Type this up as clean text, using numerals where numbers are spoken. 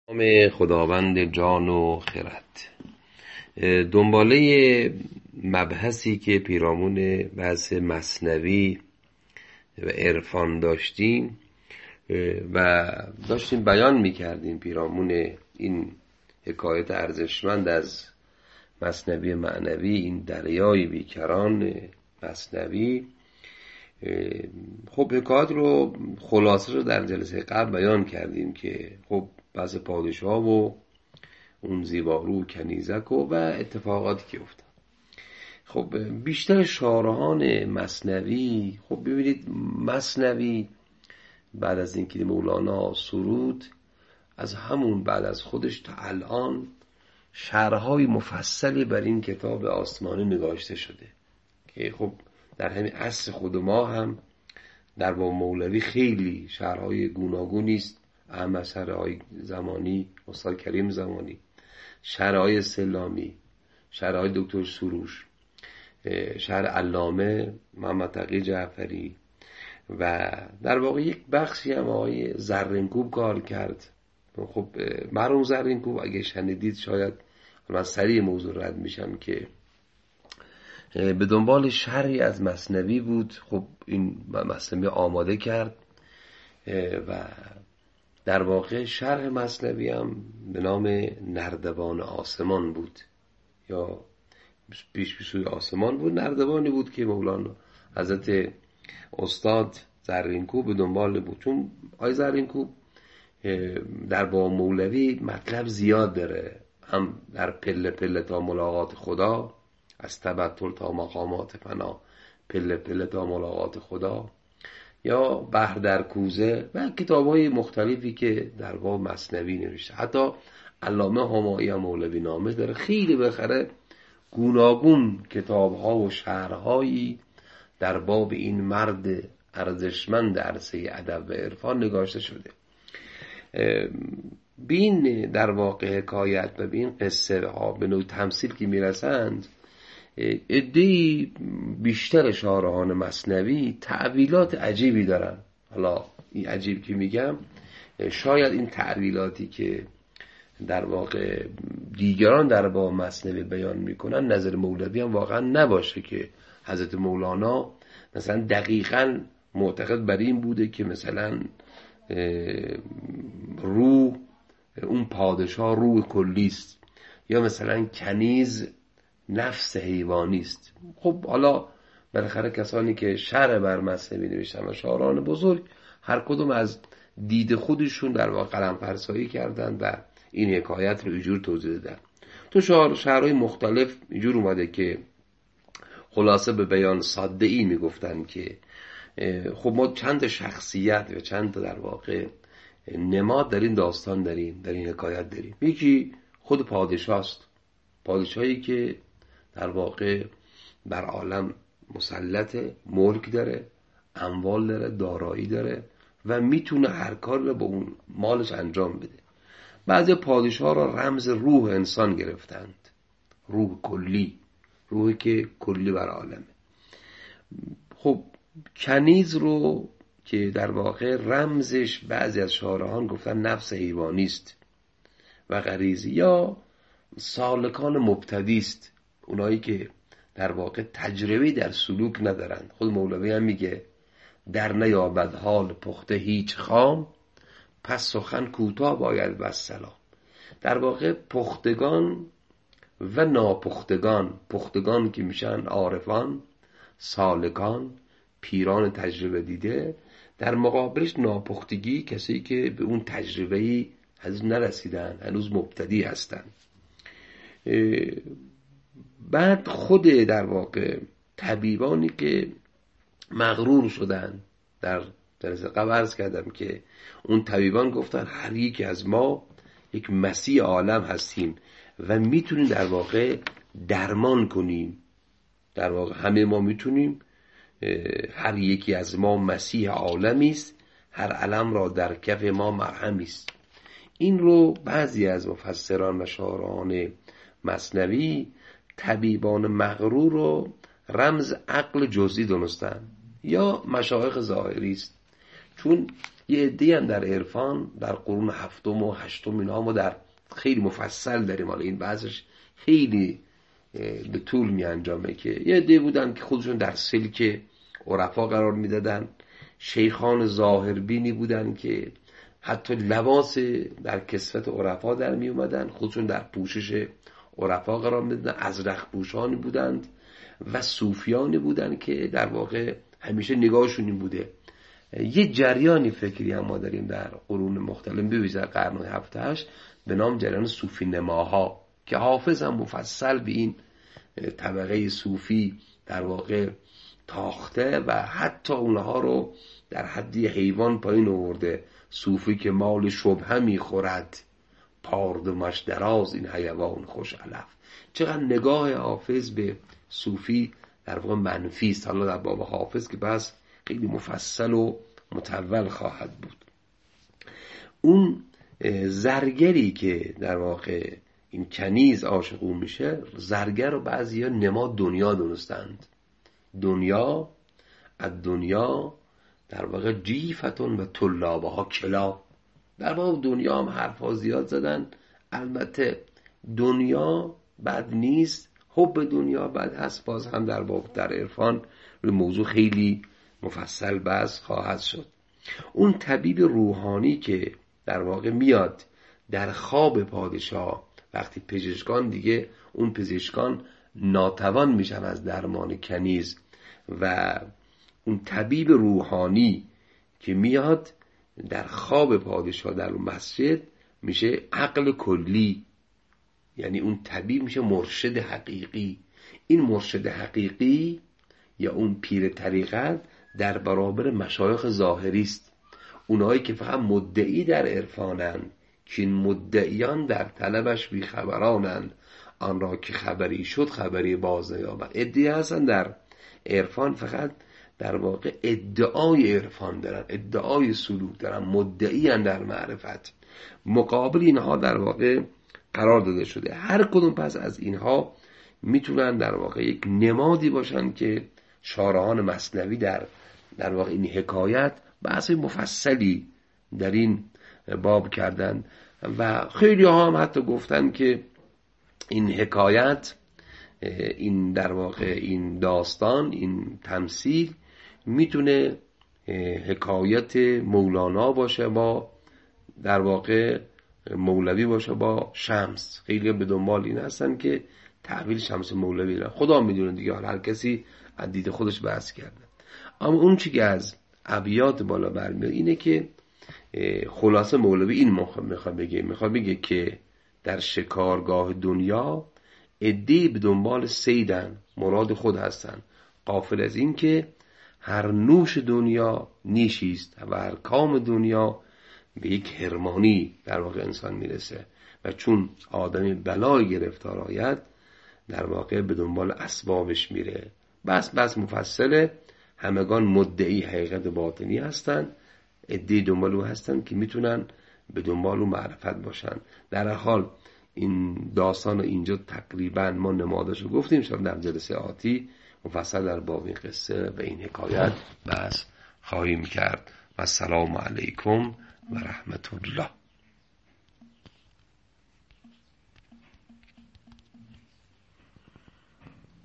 نام خداوند جان و خرد. دنباله مبحثی که پیرامون بحث مثنوی و عرفان داشتیم و داشتیم بیان میکردیم پیرامون این حکایت ارزشمند از مثنوی معنوی، این دریای بیکران مثنوی. خب حکایت رو خلاصه رو در جلسه قبل بیان کردیم که خب بعض پادشاه و اون زیبارو و کنیزک و اتفاقاتی که افتاد. خب بیشتر شارحان مثنوی، خب ببینید مثنوی بعد از اینکه مولانا سرود، از همون بعد از خودش تا الان شرح‌های مفصلی بر این کتاب آسمانی نگاشته شده که خب در همین عصر خود ما هم در با مولوی خیلی شرح‌های گوناگونی است. احمد شرح‌های زمانی، استاد کریم زمانی، شرح‌های سلامی، شرح‌های دکتر سروش، شرح علامه محمد تقی جعفری و در واقع یک بخشی هم آقای زرینکوب کار کرد. خب مرحوم زرینکوب اگه شنیدید شاید من سریع موضوع رد میشم که به دنبال شرحی از مثنوی بود. خب این مثنوی آماده کرد و در واقع شرح مثنوی هم به نام نردبان آسمان بود یا پیش سوی آسمان بود. نردبانی بود که مولانا حضرت استاد زرینکوب به دنبال بود، چون آقای زرینکوب در با مولوی مطلب زیاد داره، هم در پله پله تا ملاقات خدا، از تبتل تا مقامات فنا، پله پله تا ملاقات خدا، یا بحر در کوزه و کتاب‌های مختلفی که در باب مثنوی نوشته. حتی علامه همایی هم مولوی نامه داره. خیلی بخره گوناگون کتاب‌ها و شرح‌هایی در باب این مرد ارزشمند عرصه ادب و عرفان نگاشته شده. بین در واقع حکایت و بین قصه ها به نوع تمثیل که میرسند، عده‌ای بیشتر شارحان مثنوی تعویلات عجیبی دارن. حالا این عجیب که میگم، شاید این تعویلاتی که در واقع دیگران در باب مثنوی بیان میکنن نظر مولوی هم واقعا نباشه که حضرت مولانا مثلا دقیقاً معتقد بر این بوده که مثلا روح اون پادشاه روح کلی است، یا مثلا کنیز نفس حیوانی است. خب حالا بالاخره کسانی که شرح بر مثنوی نوشتن و شاعران بزرگ هر کدوم از دید خودشون در واقع قلم فرسایی کردن و این حکایت رو اینجور توضیح دادن. تو شعرهای مختلف اینجور اومده که خلاصه به بیان ساده ای میگفتن که خب ما چند شخصیت و چند در واقع نماد در این داستان داریم، در این حکایت داریم. یکی خود پادشاه است، پادشاهی که در واقع بر عالم مسلط، ملک داره، اموال داره، دارایی داره و میتونه هر کار رو با اون مالش انجام بده. بعضی پادشاه را رمز روح انسان گرفتند، روح کلی، روحی که کلی بر عالمه. خب کنیز رو که در واقع رمزش بعضی از شارحان گفتن نفس حیوانی است و غریزی، یا سالکان مبتدی است، اونایی که در واقع تجربه در سلوک ندارن. خود مولوی هم میگه در نیابد حال پخته هیچ خام، پس سخن کوتاه باید والسلام. در واقع پختگان و ناپختگان، پختگان که میشن عارفان، سالکان، پیران تجربه دیده، در مقابلش ناپختگی، کسی که به اون تجربه‌ای هنوز نرسیدن، هنوز مبتدی هستن. بعد خود در واقع طبیبانی که مغرور شدن، در جلسه قبل عرض کردم که اون طبیبان گفتن هر یک از ما یک مسیح عالم هستیم و میتونیم در واقع درمان کنیم. در واقع همه ما میتونیم، هر یکی از ما مسیح عالمی است، هر علم را در کف ما مرهمی است. این رو بعضی از مفسران و شارحان مثنوی طبیبان مغرور رو رمز عقل جزئی دونستن، یا مشایخ ظاهری است، چون یه عده‌ای هم در عرفان در قرون هفتم و هشتم اینا ما در خیلی مفصل داریم، حالا این بعضش خیلی به طول می انجامه، که یه عده بودن که خودشون در سلک عرفا قرار میدادن، شیخان ظاهربینی بودن که حتی لباس در کسوت عرفا در می اومدن، خودشون در پوشش عرفا قرار میدادن، ازرق پوشانی بودند و صوفیانی بودن که در واقع همیشه نگاهشون این بوده. یه جریانی فکری هم ما داریم در قرون مختلف، بویژه در قرن 7-8 به نام جریان صوفی نماها، که حافظ هم مفصل به این طبقه صوفی در واقع تاخته و حتی اونها رو در حدی حیوان پایین آورده. صوفی که مال شبهه میخورد، پاردمش دراز این حیوان خوش علف. چقدر نگاه حافظ به صوفی در واقع منفی است. حالا در باب حافظ که بس خیلی مفصل و مطول خواهد بود. اون زرگری که در واقع این کنیز عاشق اون میشه، زرگر رو بعضیا نما دنیا دونستند. دنیا از دنیا در واقع جیفتون و طلابها کلا. در واقع دنیا هم حرفا زیاد زدن. البته دنیا بد نیست، حب دنیا بد هست. باز هم در باب در عرفان روی موضوع خیلی مفصل بحث خواهد شد. اون طبیب روحانی که در واقع میاد در خواب پادشاه، وقتی پزشکان دیگه اون پزشکان ناتوان میشن از درمان کنیز، و اون طبیب روحانی که میاد در خواب پادشاه در اون مسجد میشه عقل کلی، یعنی اون طبیب میشه مرشد حقیقی. این مرشد حقیقی یا اون پیر طریقت در برابر مشایخ ظاهری است، اونایی که فقط مدعی در عرفانند، که این مدعیان در طلبش بیخبرانند، آن را که خبری شد خبری باز نیامد. ادعی هستن در عرفان، فقط در واقع ادعای عرفان دارن، ادعای سلوک دارن، مدعیان در معرفت. مقابل اینها در واقع قرار داده شده. هر کدوم پس از اینها میتونن در واقع یک نمادی باشن که شارحان مثنوی در واقع این حکایت بحث مفصلی در این باب کردن، و خیلی ها هم حتی گفتن که این حکایت، این در واقع این داستان، این تمثیل میتونه حکایت مولانا باشه با در واقع مولوی باشه با شمس. خیلی به دنبال این هستن که تحویل شمس مولوی را، خدا میدونه دیگه، هر کسی از دید خودش بحث کرده. اما اون چی که از ابیات بالا برمیاد اینه که خلاصه مولوی این میخواد بگه که در شکارگاه دنیا عده‌ای به دنبال صیدن، مراد خود هستن، غافل از این که هر نوش دنیا نیشیست و هر کام دنیا به یک حرمانی در واقع انسان میرسه، و چون آدمی بلای گرفتار آید در واقع به دنبال اسبابش میره. بس مفصله. همگان مدعی حقیقت باطنی هستن، عده‌ای دنبال او هستن که میتونن به دنبال او معرفت باشن. در حال این داستان اینجا تقریبا ما نماداشو گفتیم، شاید در جلسه آتی مفصل در باب این قصه و این حکایت بس خواهیم کرد. و السلام علیکم و رحمت الله.